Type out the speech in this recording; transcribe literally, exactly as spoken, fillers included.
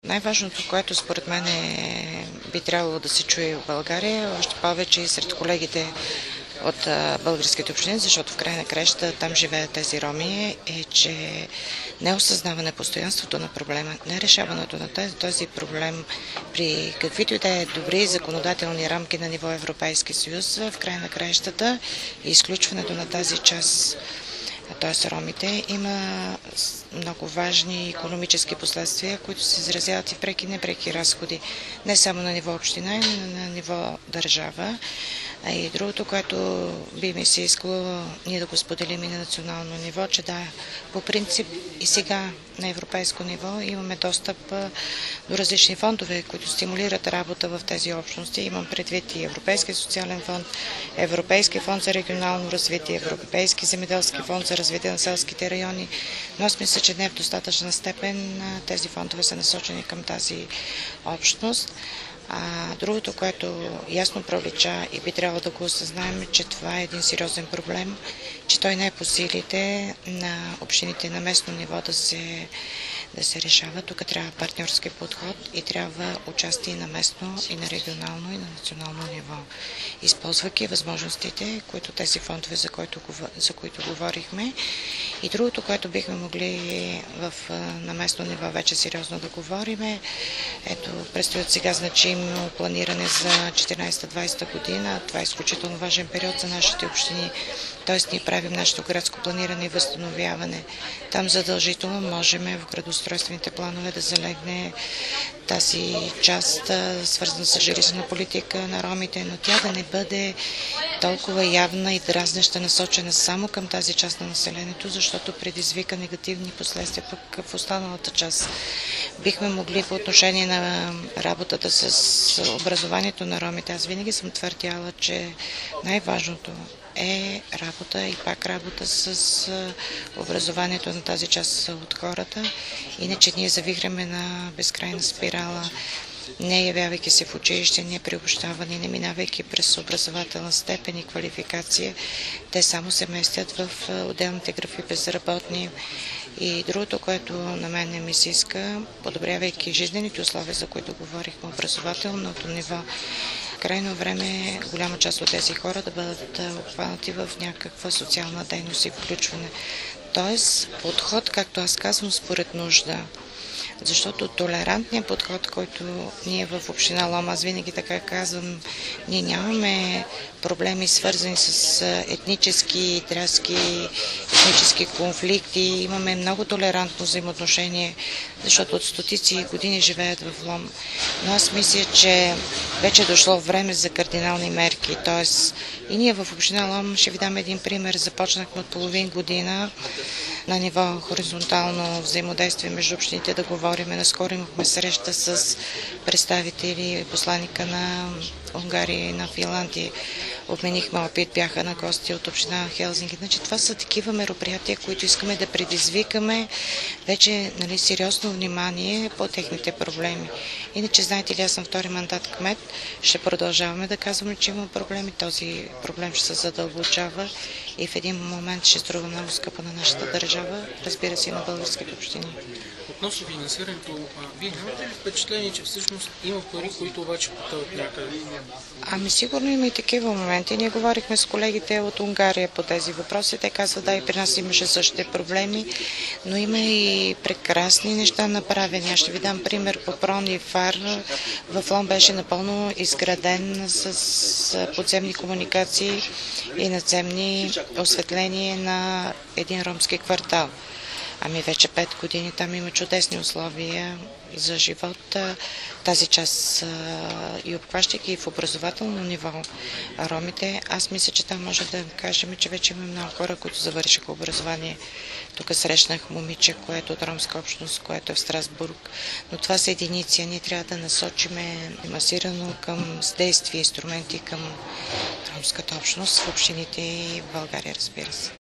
Най-важното, което според мен е, би трябвало да се чуе в България, още повече и сред колегите от българските общини, защото в край на краищата там живеят тези роми, е, че не осъзнаване постоянството на проблема, не решаването на този, този проблем при каквито и да е добри законодателни рамки на ниво Европейски съюз, в край на краищата и изключването на тази част, т.е. ромите, има много важни икономически последствия, които се изразяват и преки и непреки разходи, не само на ниво община, но и на ниво държава. А и другото, което би ми се искало ние да го споделим и на национално ниво, че да, по принцип и сега на европейско ниво имаме достъп до различни фондове, които стимулират работа в тези общности. Имам предвид и Европейски социален фонд, Европейски фонд за регионално развитие, Европейски земеделски фонд за развитие на селските райони, но аз мисля, че не в достатъчна степен тези фондове са насочени към тази общност. А другото, което ясно пролича и би трябвало да го осъзнаем, че това е един сериозен проблем, че той не е по силите на общините на местно ниво да се, да се решава. Тук трябва партньорски подход и трябва участие на местно, и на регионално, и на национално ниво. Използвайки възможностите, които тези фондове, за, които, за които говорихме. И другото, което бихме могли в, на местно ниво вече сериозно да говорим, ето, предстоят сега значимо планиране за четиринадесета-двадесета година. Това е изключително важен период за нашите общини. Т.е. ние правим нашето градско планиране и възстановяване. Там задължително можем в градоустройствените планове да залегне тази част, свързана с жилищна политика на ромите, но тя да не бъде толкова явна и дразнеща, насочена само към тази част на населението, защото предизвика негативни последствия пък в останалата част. Бихме могли по отношение на работата с образованието на ромите. Аз винаги съм твърдяла, че най-важното е работа и пак работа с образованието на тази част от хората. Иначе ние завихраме на безкрайна спирала, не явявайки се в училище, не приобщавани, не минавайки през образователна степен и квалификация. Те само се местят в отделните графи безработни. И другото, което на мен не ми се иска, подобрявайки жизнените условия, за които говорихме, образователното ниво, крайно време е голяма част от тези хора да бъдат обхванати в някаква социална дейност и включване. Тоест, подход, както аз казвам, според нужда. Защото толерантният подход, който ние в община Лом, аз винаги така казвам, ние нямаме проблеми свързани с етнически, тряски, етнически конфликти. Имаме много толерантно взаимоотношение, защото от стотици години живеят в Лом. Но аз мисля, че вече е дошло време за кардинални мерки. Тоест, и ние в община Лом, ще ви дам един пример, започнахме от половин година на ниво хоризонтално взаимодействие между общините да говорим. Наскоро имахме среща с представители, посланика на Унгария и на Финландия. Обменихме опит, бяха на гости от община Хелзинки. Значи, това са такива мероприятия, които искаме да предизвикаме вече, нали, сериозно внимание по техните проблеми. Иначе, знаете ли, аз съм втори мандат кмет, ще продължаваме да казваме, че има проблеми. Този проблем ще се задълбочава и в един момент ще струва много скъпо на нашата държава, разбира се, и на българските общини. Относно финансирането, вие нямате ли впечатление, че всъщност има пари, които обаче потъват някъде? Ами сигурно има и такива моменти. Ние говорихме с колегите от Унгария по тези въпроси. Те казват, да, и при нас имаше същите проблеми, но има и прекрасни неща направени. Аз ще ви дам пример по Прони Фар. В Лом беше напълно изграден с подземни комуникации и надземни осветления на един ромски квартал. Ами вече пет години там има чудесни условия за живот. Тази част и обхващайки и в образователно ниво ромите, аз мисля, че там може да кажем, че вече има много хора, които завършиха образование. Тук срещнах момиче, което е от ромска общност, което е в Страсбург. Но това са единици. Ние трябва да насочиме масирано към действия, инструменти към ромската общност в общините и в България, разбира се.